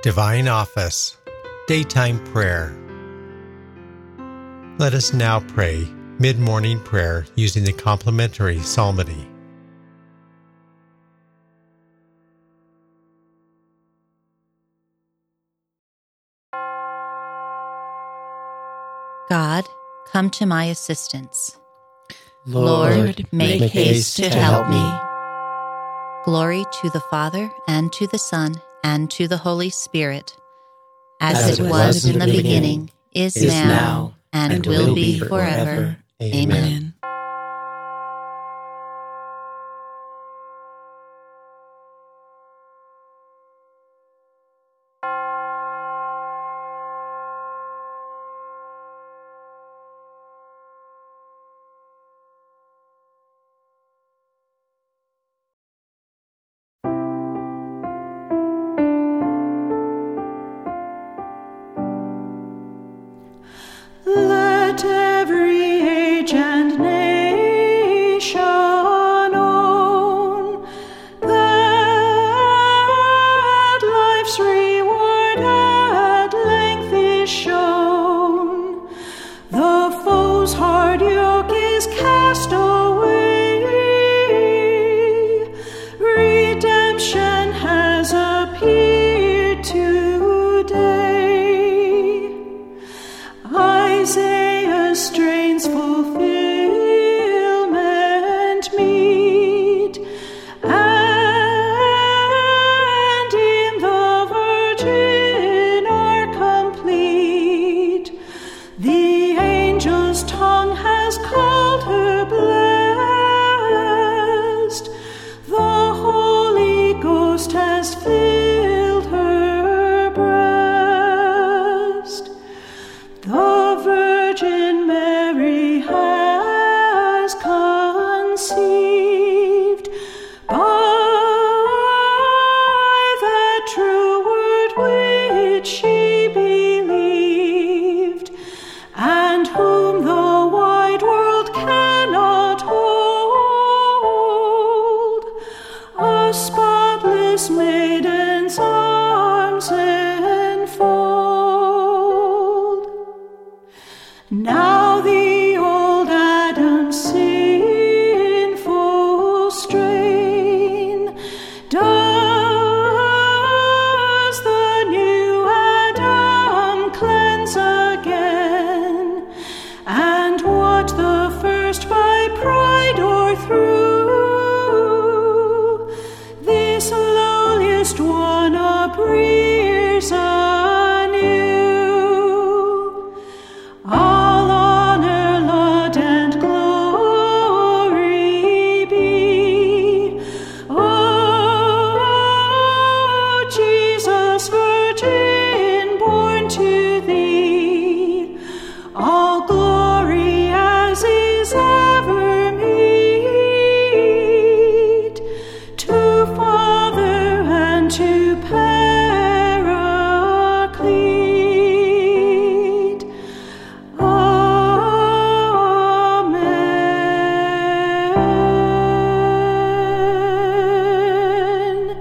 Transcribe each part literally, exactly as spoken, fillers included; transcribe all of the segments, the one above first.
Divine Office, Daytime Prayer. Let us now pray mid-morning prayer using the complementary psalmody. God, come to my assistance. Lord, Lord, make, make haste to help me. me. Glory to the Father, and to the Son, and to the Holy Spirit, as, As it was in the beginning, is, is now, now, and, and will will be be forever. forever. Amen. Amen. Let every age and nation own that life's reward at length is shown. The foe's hard yoke is cast away. Redemption has appeared today. Isaiah's strains fulfillment meet, and in the Virgin are complete. The angel's tongue has called her blessed. The Holy Ghost has filled her breast. The Virgin Mary has conceived by that true word which she believed, and whom the wide world cannot hold. A spotless maiden's arms enfold. Now the old Adam's sinful strain does the new Adam cleanse again, and what the first by pride o'erthrew, this lowliest one uprears anew. All honor, laud, and glory be, O Jesus, Virgin born to thee. All glory as is ever meet to Father and to Paraclete. Amen.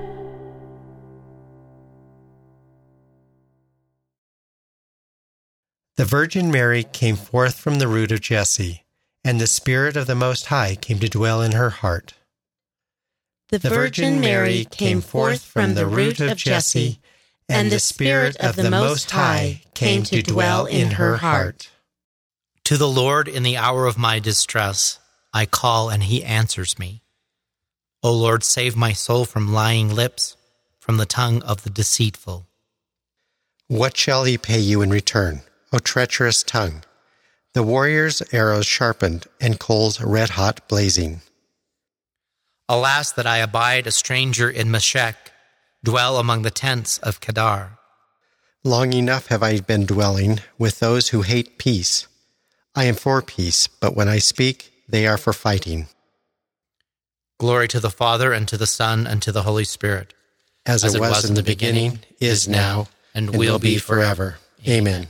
The Virgin Mary came forth from the root of Jesse, and the Spirit of the Most High came to dwell in her heart. The Virgin Mary came forth from the root of Jesse, and the Spirit of the Most High came to dwell in her heart. To the Lord in the hour of my distress, I call and he answers me. O Lord, save my soul from lying lips, from the tongue of the deceitful. What shall he pay you in return, O treacherous tongue? The warrior's arrows sharpened, and coals red-hot blazing. Alas, that I abide a stranger in Meshech, dwell among the tents of Kedar. Long enough have I been dwelling with those who hate peace. I am for peace, but when I speak, they are for fighting. Glory to the Father, and to the Son, and to the Holy Spirit. As, As it was in the beginning, is now, and will be forever. Amen.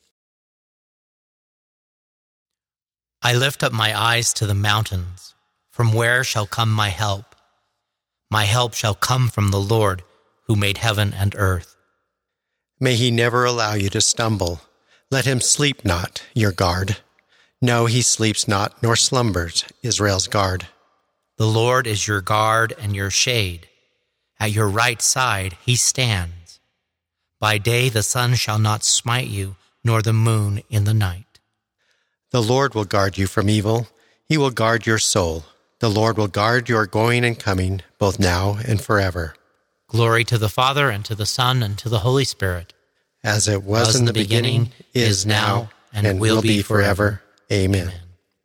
I lift up my eyes to the mountains. From where shall come my help? My help shall come from the Lord, who made heaven and earth. May he never allow you to stumble. Let him sleep not, your guard. No, he sleeps not, nor slumbers, Israel's guard. The Lord is your guard and your shade. At your right side he stands. By day the sun shall not smite you, nor the moon in the night. The Lord will guard you from evil. He will guard your soul. The Lord will guard your going and coming, both now and forever. Glory to the Father, and to the Son, and to the Holy Spirit. As it was, was in the beginning, beginning is now, and, and will be forever. Amen. Amen.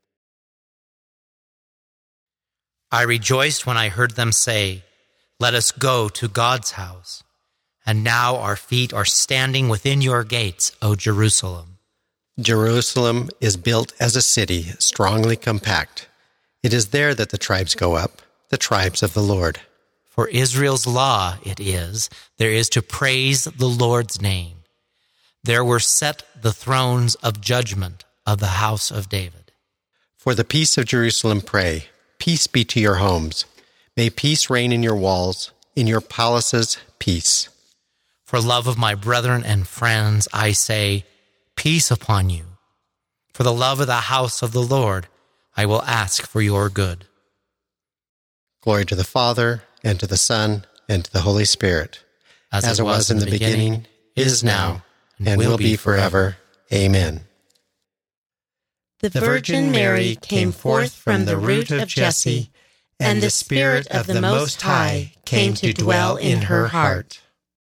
I rejoiced when I heard them say, "Let us go to God's house." And now our feet are standing within your gates, O Jerusalem. Jerusalem is built as a city, strongly compact. It is there that the tribes go up, the tribes of the Lord. For Israel's law it is, there is to praise the Lord's name. There were set the thrones of judgment of the house of David. For the peace of Jerusalem pray, peace be to your homes. May peace reign in your walls, in your palaces, peace. For love of my brethren and friends, I say, peace upon you. For the love of the house of the Lord, I will ask for your good. Glory to the Father, and to the Son, and to the Holy Spirit, as, as it was, was in the beginning, beginning is now, and, and will, will be forever. Amen. The Virgin Mary came forth from the root of Jesse, and the Spirit of the Most High came to dwell in her heart.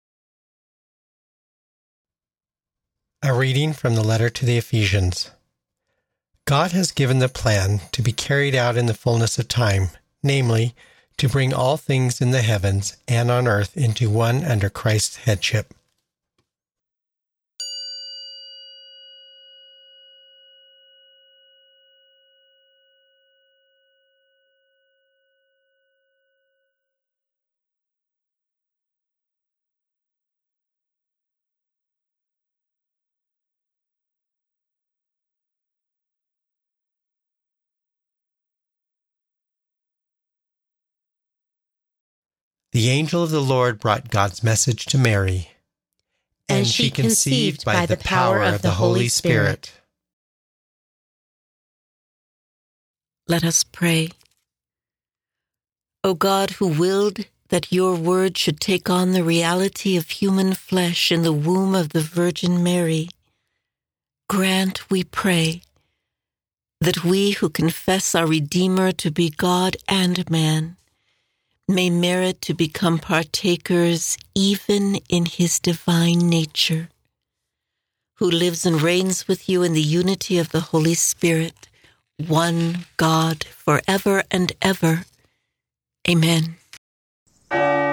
A reading from the letter to the Ephesians. God has given the plan to be carried out in the fullness of time, namely, to bring all things in the heavens and on earth into one under Christ's headship. The angel of the Lord brought God's message to Mary, and, and she conceived by the power of the Holy Spirit. Let us pray. O God, who willed that your word should take on the reality of human flesh in the womb of the Virgin Mary, grant, we pray, that we who confess our Redeemer to be God and man may merit to become partakers even in his divine nature, who lives and reigns with you in the unity of the Holy Spirit, one God, forever and ever. Amen.